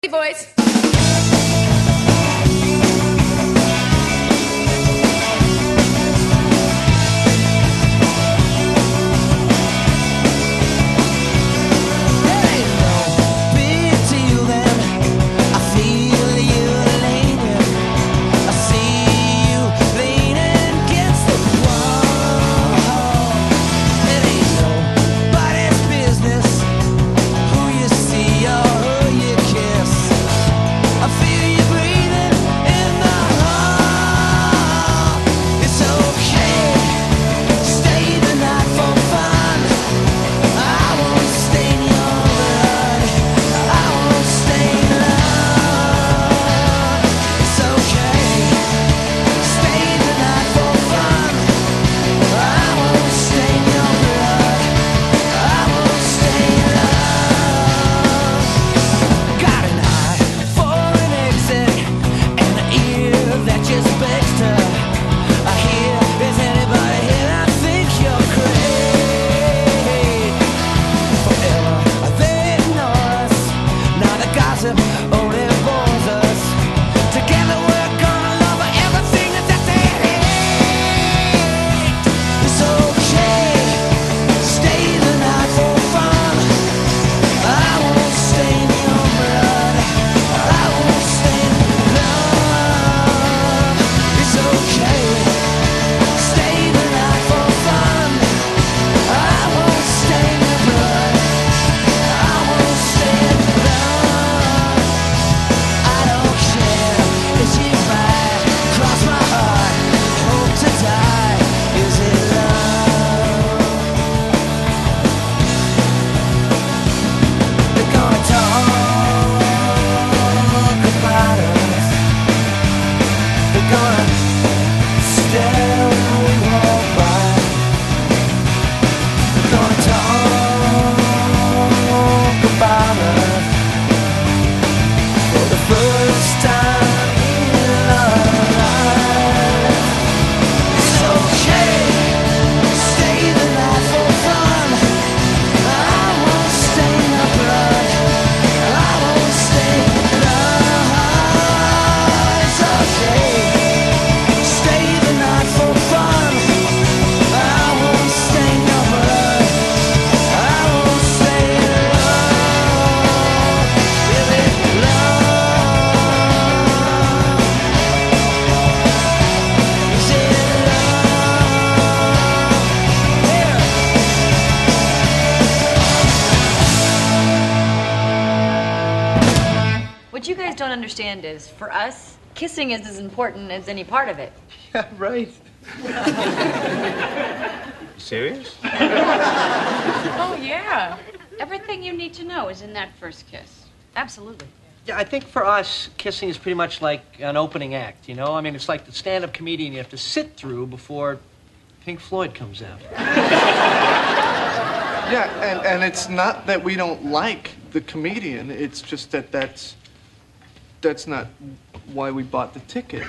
Voice. What you guys don't understand is, for us, kissing is as important as any part of it. Yeah, right. Serious? Oh, yeah. Everything you need to know is in that first kiss. Absolutely. Yeah, I think for us, kissing is pretty much like an opening act, you know? I mean, it's like the stand-up comedian you have to sit through before Pink Floyd comes out. Yeah, and it's not that we don't like the comedian. It's just that that's not why we bought the ticket.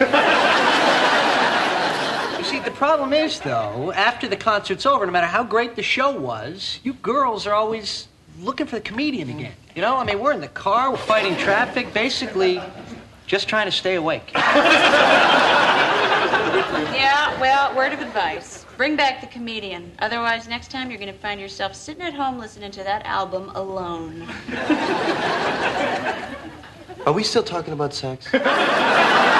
You see, the problem is, though, after the concert's over, no matter how great the show was, you girls are always looking for the comedian again. You know, I mean, we're in the car, we're fighting traffic, basically just trying to stay awake. Yeah, well, word of advice. Bring back the comedian. Otherwise, next time you're going to find yourself sitting at home listening to that album alone. Are we still talking about sex?